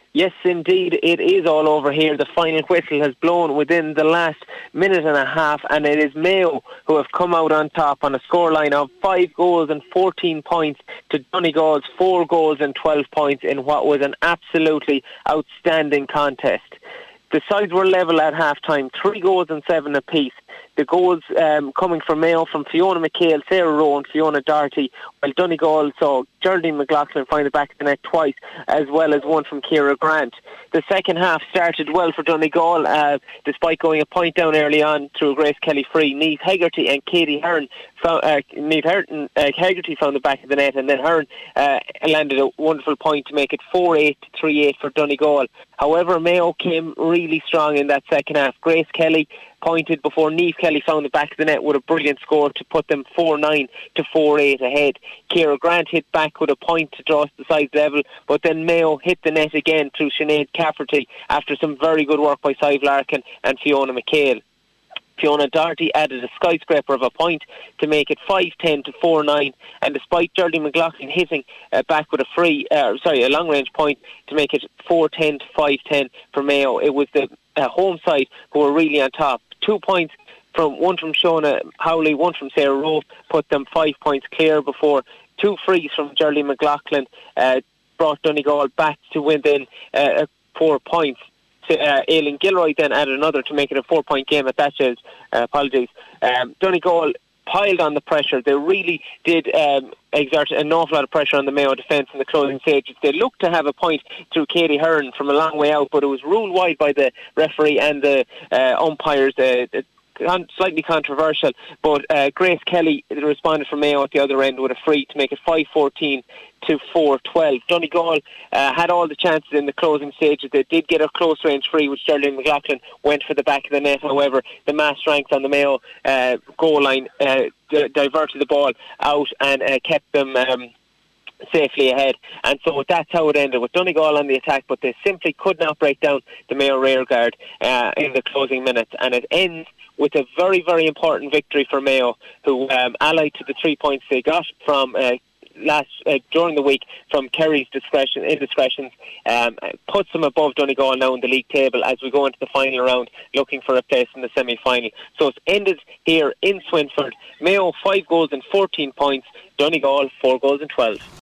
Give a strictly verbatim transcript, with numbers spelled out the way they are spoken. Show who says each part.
Speaker 1: Yes, indeed, it is all over here. The final whistle has blown within the last minute and a half, and it is Mayo who have come out on top on a scoreline of five goals and fourteen points to Donegal's four goals and twelve points in what was an absolutely outstanding contest. The sides were level at half-time, three goals and seven apiece. The goals um, coming from Mayo from Fiona McHale, Sarah Rowe and Fiona Doherty, while Donegal saw Geraldine McLaughlin find the back of the net twice, as well as one from Ciara Grant. The second half started well for Donegal, uh, despite going a point down early on through Grace Kelly free. Niamh Hegarty and Katie Hearn found, uh, Niamh Hearn, uh, Hegarty found the back of the net, and then Hearn uh, landed a wonderful point to make it four eight to three eight for Donegal. However, Mayo came really strong in that second half. Grace Kelly pointed before Niamh Kelly found the back of the net with a brilliant score to put them four nine to four eight ahead. Ciara Grant hit back with a point to draw the sides level, but then Mayo hit the net again through Sinead Cafferty after some very good work by Sive Larkin and Fiona McHale. Fiona Doherty added a skyscraper of a point to make it five ten to four nine, and despite Geraldine McLaughlin hitting uh, back with a free, uh, sorry, a long range point to make it four ten to five ten for Mayo, it was the uh, home side who were really on top. Two points from one from Shona Howley, one from Sarah Rowe, put them five points clear before two frees from Geraldine McLaughlin uh, brought Donegal back to within uh, four points. Uh, Aileen Gilroy then added another to make it a four-point game at that stage. Uh, apologies. Um, Donegal piled on the pressure. They really did um, exert an awful lot of pressure on the Mayo defence in the closing stages. They looked to have a point through Katie Hearn from a long way out, but it was ruled wide by the referee and the uh, umpires. Uh, slightly controversial, but uh, Grace Kelly responded from Mayo at the other end with a free to make it five fourteen to four twelve. Donegal uh, had all the chances in the closing stages. They did get a close range free, which Geraldine McLaughlin went for the back of the net. However, the mass strength on the Mayo uh, goal line uh, d- diverted the ball out and uh, kept them um, safely ahead, and so that's how it ended, with Donegal on the attack, but they simply could not break down the Mayo rearguard uh, in the closing minutes, and it ends with a very, very important victory for Mayo, who um, allied to the three points they got from uh, last uh, during the week from Kerry's discretion indiscretions, um, puts them above Donegal now in the league table as we go into the final round, looking for a place in the semi-final. So it's ended here in Swinford. Mayo five goals and fourteen points. Donegal four goals and twelve.